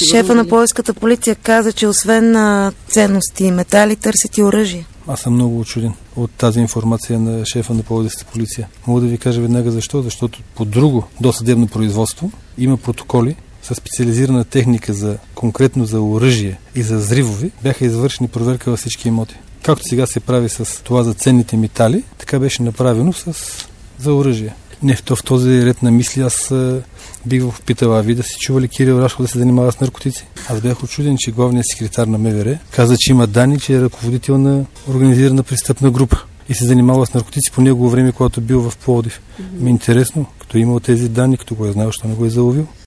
Шефа на Пловдивската полиция каза, че освен на ценности и метали, търсят и оръжие. Аз съм много учуден от тази информация на шефа на Пловдивската полиция. Мога да ви кажа веднага защо. Защото по друго досъдебно производство има протоколи със специализирана техника конкретно за оръжие и за взривови. Бяха извършени проверка във всички имоти. Както сега се прави с това за ценните метали, така беше направено за оръжие. Не, в този ред на мисли аз бих го попитал, ви да си чували Кирил Рашков да се занимава с наркотици? Аз бях учуден, че главният секретар на МВР каза, че има данни, че е ръководител на организирана престъпна група и се занимава с наркотици по негово време, когато бил в Пловдив. Ми интересно, като имал тези данни, като го е знал, що не го е заловил.